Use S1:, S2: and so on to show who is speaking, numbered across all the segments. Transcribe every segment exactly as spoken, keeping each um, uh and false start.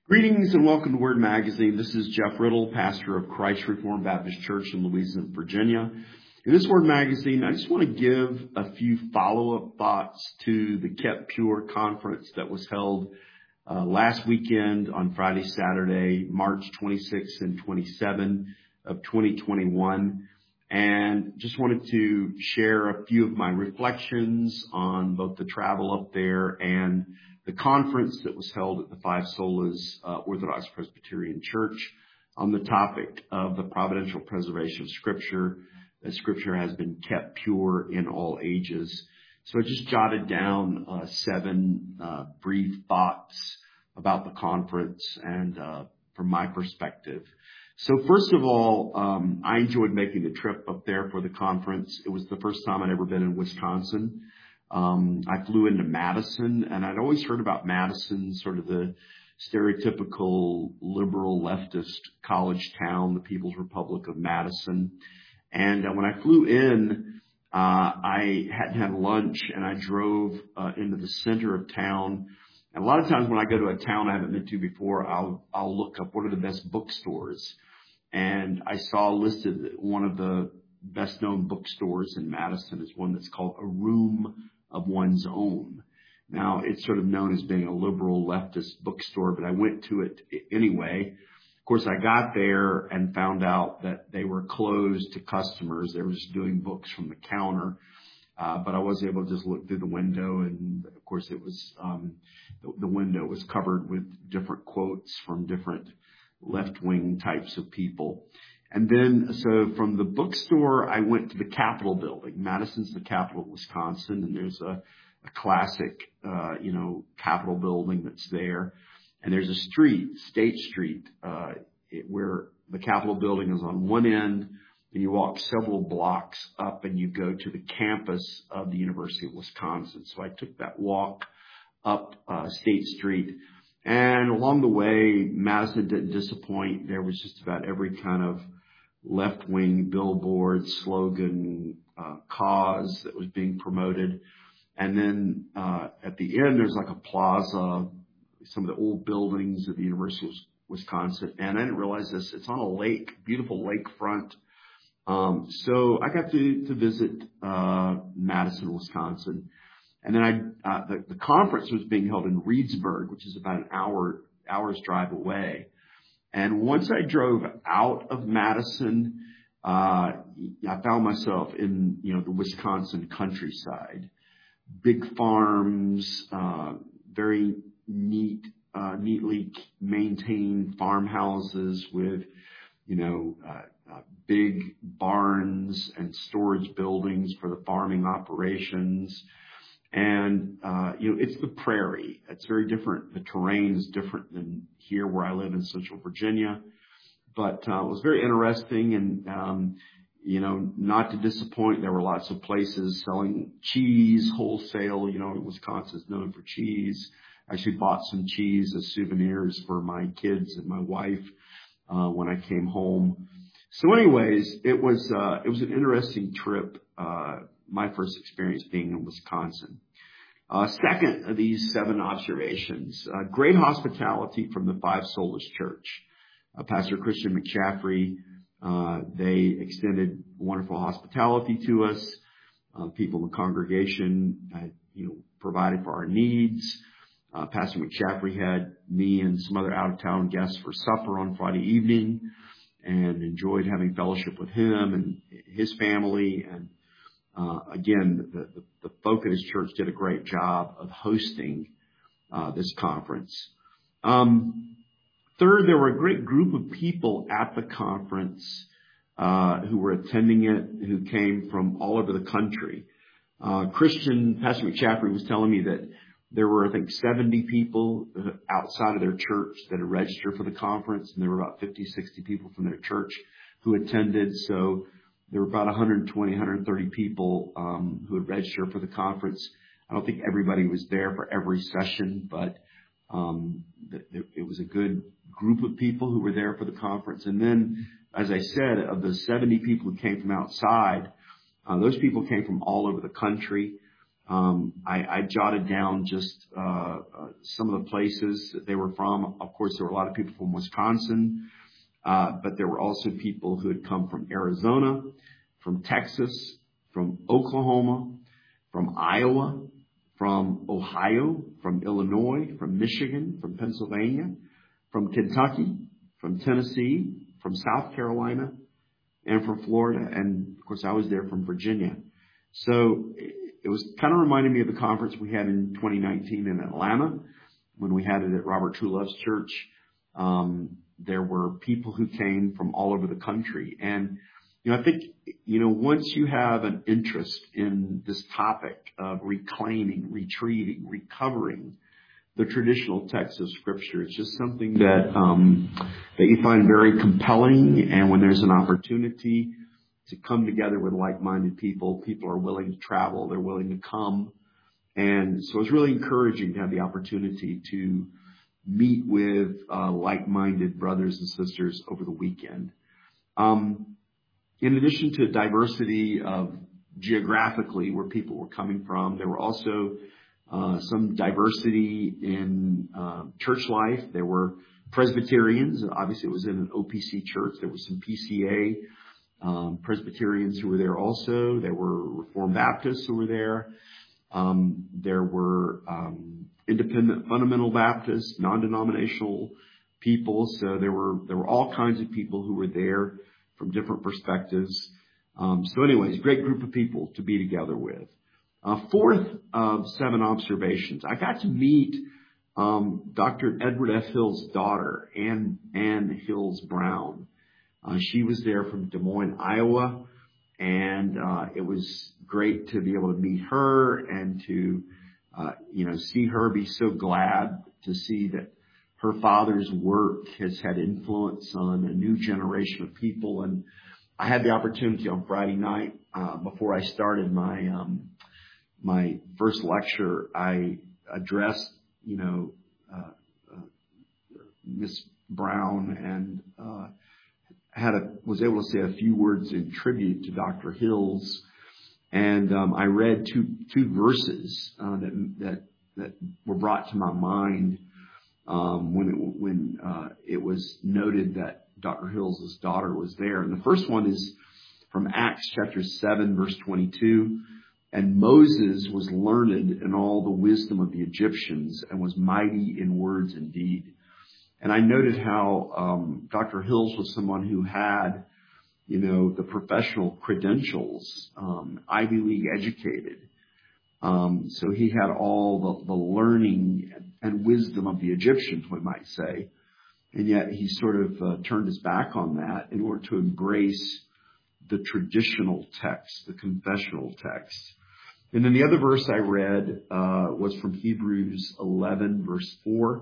S1: Greetings and welcome to Word Magazine. This is Jeff Riddle, pastor of Christ Reformed Baptist Church in Louisville, Virginia. In this Word Magazine, I just want to give a few follow-up thoughts to the Kept Pure conference that was held uh, last weekend on Friday, Saturday, March twenty-sixth and twenty-seventh of twenty twenty-one. And just wanted to share a few of my reflections on both the travel up there and the conference that was held at the Five Solas uh, Orthodox Presbyterian Church on the topic of the providential preservation of Scripture, that Scripture has been kept pure in all ages. So I just jotted down uh, seven uh, brief thoughts about the conference and uh, from my perspective. So first of all, um, I enjoyed making the trip up there for the conference. It was the first time I'd ever been in Wisconsin. Um, I flew into Madison, and I'd always heard about Madison, sort of the stereotypical liberal leftist college town, the People's Republic of Madison. And uh, when I flew in, uh, I hadn't had lunch, and I drove uh, into the center of town. And a lot of times when I go to a town I haven't been to before, I'll I'll look up what are the best bookstores. And I saw listed that one of the best-known bookstores in Madison is one that's called A Room of One's Own. Now, it's sort of known as being a liberal leftist bookstore, but I went to it anyway. Of course, I got there and found out that they were closed to customers. They were just doing books from the counter. Uh, but I was able to just look through the window, and of course it was, um, the, the window was covered with different quotes from different left-wing types of people. And then, so from the bookstore, I went to the Capitol building. Madison's the capital of Wisconsin, and there's a, a classic, uh, you know, Capitol building that's there. And there's a street, State Street, uh, it, where the Capitol building is on one end, and you walk several blocks up and you go to the campus of the University of Wisconsin. So I took that walk up uh, State Street. And along the way, Madison didn't disappoint. There was just about every kind of left-wing billboard, slogan, uh, cause that was being promoted. And then uh, at the end, there's like a plaza, some of the old buildings of the University of Wisconsin. And I didn't realize this. It's on a lake, beautiful lakefront. Um, so I got to, to visit uh, Madison, Wisconsin. And then I, uh, the, the conference was being held in Reedsburg, which is about an hour, hour's drive away. And once I drove out of Madison, uh, I found myself in, you know, the Wisconsin countryside. Big farms, uh, very neat, uh, neatly maintained farmhouses with, you know, uh, uh, big barns and storage buildings for the farming operations. And, uh, you know, it's the prairie. It's very different. The terrain is different than here where I live in Central Virginia. But uh, it was very interesting and, um, you know, not to disappoint, there were lots of places selling cheese wholesale. You know, Wisconsin is known for cheese. I actually bought some cheese as souvenirs for my kids and my wife uh, when I came home. So anyways, it was uh, it was an interesting trip, uh, my first experience being in Wisconsin. Uh, second of these seven observations, uh, great hospitality from the Five Solas Church. Uh, Pastor Christian McChaffrey, uh, they extended wonderful hospitality to us. Uh, people in the congregation, uh, you know, provided for our needs. Uh, Pastor McChaffrey had me and some other out-of-town guests for supper on Friday evening and enjoyed having fellowship with him and his family. And Uh, again, the, the, the folk at his church did a great job of hosting uh, this conference. Um, third, there were a great group of people at the conference uh, who were attending it, who came from all over the country. Uh, Christian, Pastor McChaffrey was telling me that there were, I think, seventy people outside of their church that had registered for the conference, and there were about fifty, sixty people from their church who attended. So there were about one hundred twenty, one hundred thirty people um, who had registered for the conference. I don't think everybody was there for every session, but um, th- th- it was a good group of people who were there for the conference. And then, as I said, of the seventy people who came from outside, uh, those people came from all over the country. Um, I, I jotted down just uh, uh, some of the places that they were from. Of course, there were a lot of people from Wisconsin, uh, but there were also people who had come from Arizona, from Texas, from Oklahoma, from Iowa, from Ohio, from Illinois, from Michigan, from Pennsylvania, from Kentucky, from Tennessee, from South Carolina, and from Florida. And of course, I was there from Virginia. So it was kind of reminding me of the conference we had in twenty nineteen in Atlanta when we had it at Robert Trulove's church. Um, there were people who came from all over the country. And, you know, I think, you know, once you have an interest in this topic of reclaiming, retrieving, recovering the traditional text of Scripture, it's just something that, um, that you find very compelling. And when there's an opportunity to come together with like-minded people, people are willing to travel, they're willing to come. And so it's really encouraging to have the opportunity to meet with uh, like-minded brothers and sisters over the weekend. Um, in addition to diversity of geographically where people were coming from, there were also uh, some diversity in uh, church life. There were Presbyterians. Obviously, it was in an O P C church. There was some P C A Um, Presbyterians who were there also. There were Reformed Baptists who were there. Um, there were um, independent fundamental Baptists, non-denominational people. So there were there were all kinds of people who were there from different perspectives. Um, so anyways, great group of people to be together with. Uh, fourth of seven observations, I got to meet um, Doctor Edward F. Hill's daughter, Ann, Ann Hills Brown. Uh, she was there from Des Moines, Iowa, and uh, it was great to be able to meet her and to, uh, you know, see her be so glad to see that her father's work has had influence on a new generation of people. And I had the opportunity on Friday night, uh, before I started my um, my first lecture, I addressed, you know, uh, uh, Miss Brown and uh, had a, was able to say a few words in tribute to Doctor Hills. And, um, I read two, two verses, uh, that, that, that were brought to my mind, um, when it, when, uh, it was noted that Doctor Hills' daughter was there. And the first one is from Acts chapter seven, verse twenty-two. And Moses was learned in all the wisdom of the Egyptians and was mighty in words and deed. And I noted how um, Doctor Hills was someone who had, you know, the professional credentials, um, Ivy League educated. Um, so he had all the, the learning and wisdom of the Egyptians, we might say. And yet he sort of uh, turned his back on that in order to embrace the traditional text, the confessional text. And then the other verse I read uh, was from Hebrews eleven, verse four.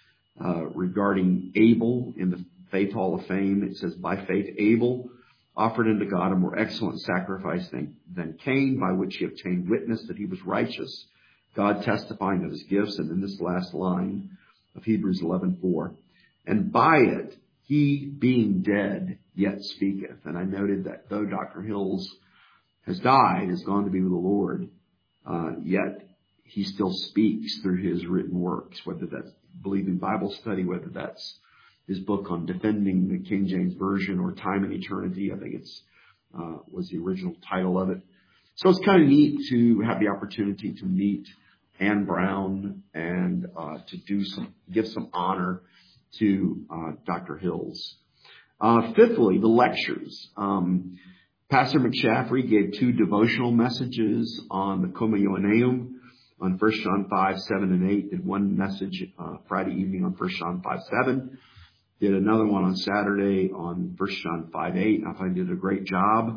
S1: Uh, regarding Abel in the Faith Hall of Fame. It says, by faith Abel offered unto God a more excellent sacrifice than, than Cain, by which he obtained witness that he was righteous, God testifying of his gifts. And in this last line of Hebrews eleven four, and by it he being dead yet speaketh. And I noted that though Doctor Hills has died, has gone to be with the Lord, uh, yet he still speaks through his written works, whether that's Believing Bible Study, whether that's his book on defending the King James Version or Time and Eternity. I think it's, uh, was the original title of it. So it's kind of neat to have the opportunity to meet Ann Brown and, uh, to do some, give some honor to, uh, Doctor Hills. Uh, fifthly, the lectures. Um, Pastor McShaffrey gave two devotional messages on the Coma Ioanneum on First John five, seven, and eight. Did one message uh, Friday evening on First John five, seven. Did another one on Saturday on First John five, eight. I thought I did a great job.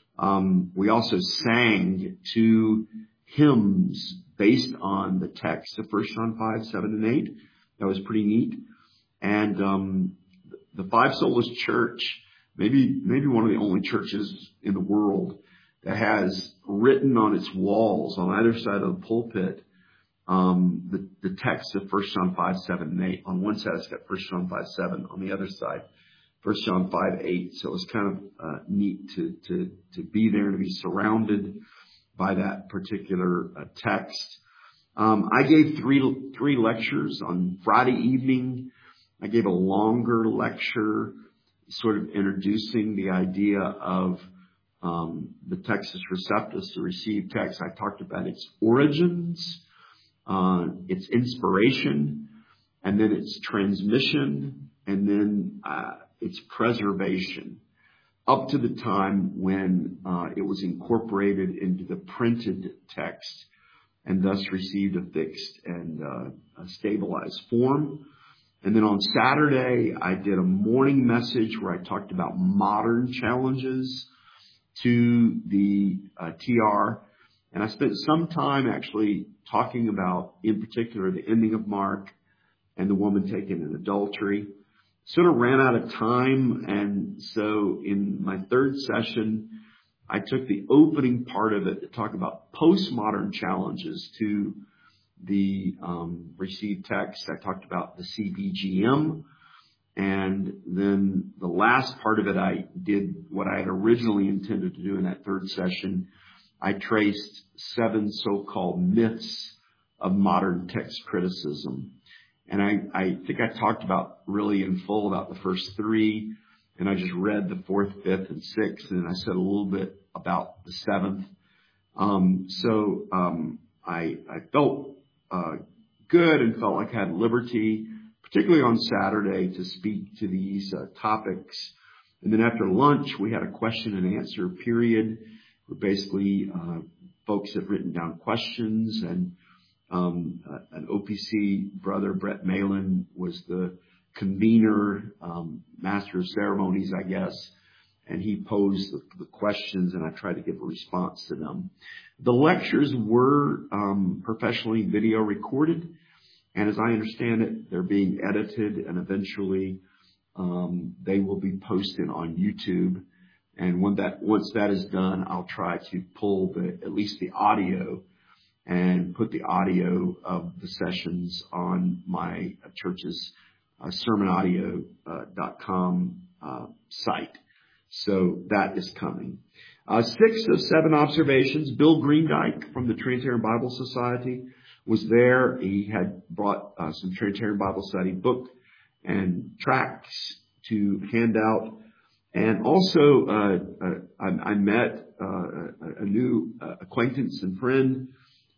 S1: Um, we also sang two hymns based on the text of First John five, seven, and eight. That was pretty neat. And um, the Five Solas Church, maybe maybe one of the only churches in the world that has written on its walls on either side of the pulpit um, the, the text of First John five, seven, and eight. On one side, it's got First John five, seven. On the other side, First John five, eight. So it was kind of uh, neat to to to be there, to be surrounded by that particular uh, text. Um, I gave three, three lectures on Friday evening. I gave a longer lecture sort of introducing the idea of um, the Textus Receptus, the received text. I talked about its origins, uh, its inspiration, and then its transmission, and then uh, its preservation, up to the time when uh, it was incorporated into the printed text and thus received a fixed and uh, a stabilized form. And then on Saturday, I did a morning message where I talked about modern challenges to the uh, T R. And I spent some time actually talking about, in particular, the ending of Mark and the woman taken in adultery. Sort of ran out of time. And so in my third session, I took the opening part of it to talk about postmodern challenges to the um, received text. I talked about the C B G M. And then the last part of it, I did what I had originally intended to do in that third session. I traced seven so-called myths of modern text criticism. And I, I think I talked about really in full about the first three. And I just read the fourth, fifth, and sixth. And I said a little bit about the seventh. Um, so um, I, I felt uh, good and felt like I had liberty, particularly on Saturday, to speak to these uh, topics. And then after lunch, we had a question and answer period where basically uh, folks have written down questions. And um, uh, an O P C brother, Brett Malin, was the convener, um, master of ceremonies, I guess. And he posed the, the questions, and I tried to give a response to them. The lectures were um, professionally video recorded. And as I understand it, they're being edited, and eventually um, they will be posted on YouTube. And when that, once that is done, I'll try to pull the, at least the audio and put the audio of the sessions on my church's uh, sermon audio dot com uh, site. So that is coming. Uh, six of seven observations. Bill Greendyke from the Trinitarian Bible Society was there. He had brought uh, some Trinitarian Bible Study book and tracts to hand out. And also, uh, uh, I, I met uh, a, a new uh, acquaintance and friend,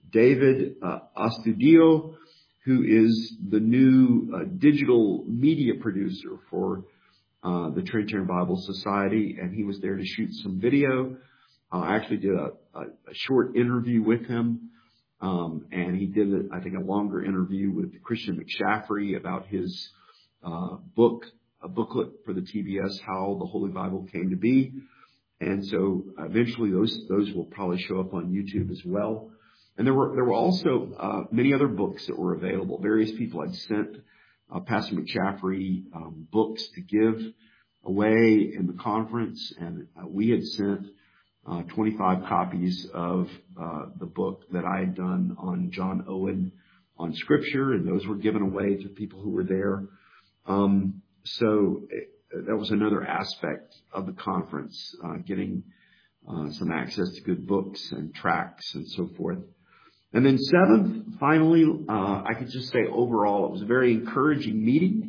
S1: David uh, Astudio, who is the new uh, digital media producer for uh, the Trinitarian Bible Society. And he was there to shoot some video. Uh, I actually did a, a, a short interview with him. Um, and he did, a, I think, a longer interview with Christian McShaffrey about his uh, book, a booklet for the T B S, How the Holy Bible Came to Be. And so eventually those those will probably show up on YouTube as well. And there were there were also uh, many other books that were available. Various people had sent uh, Pastor McShaffrey um, books to give away in the conference, and uh, we had sent Uh, twenty-five copies of uh, the book that I had done on John Owen on Scripture, and those were given away to people who were there. Um, so it, that was another aspect of the conference, uh, getting uh, some access to good books and tracts and so forth. And then seventh, finally, uh, I could just say overall it was a very encouraging meeting.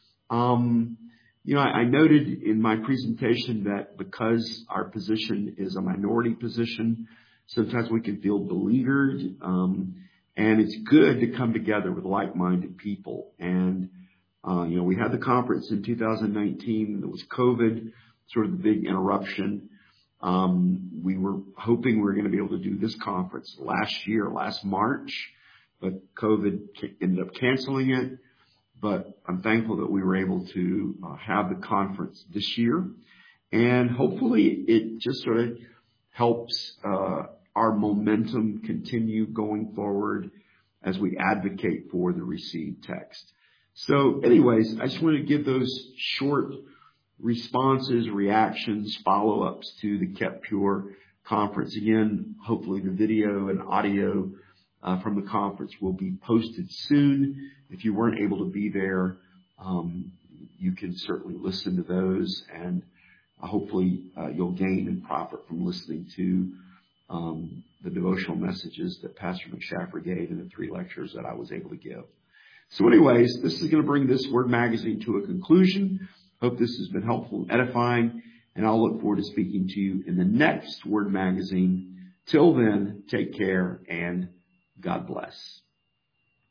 S1: Um, You know, I, I noted in my presentation that because our position is a minority position, sometimes we can feel beleaguered, um, and it's good to come together with like-minded people. And, uh, you know, we had the conference in two thousand nineteen. There was COVID, sort of the big interruption. Um, we were hoping we were going to be able to do this conference last year, last March, but COVID ended up canceling it. But I'm thankful that we were able to uh, have the conference this year. And hopefully it just sort of helps uh, our momentum continue going forward as we advocate for the received text. So anyways, I just want to give those short responses, reactions, follow-ups to the Kept Pure conference. Again, hopefully the video and audio Uh, from the conference will be posted soon. If you weren't able to be there, um, you can certainly listen to those, and uh, hopefully uh, you'll gain and profit from listening to um, the devotional messages that Pastor McShaffer gave in the three lectures that I was able to give. So anyways, this is going to bring this Word Magazine to a conclusion. Hope this has been helpful and edifying, and I'll look forward to speaking to you in the next Word Magazine. Till then, take care and God bless.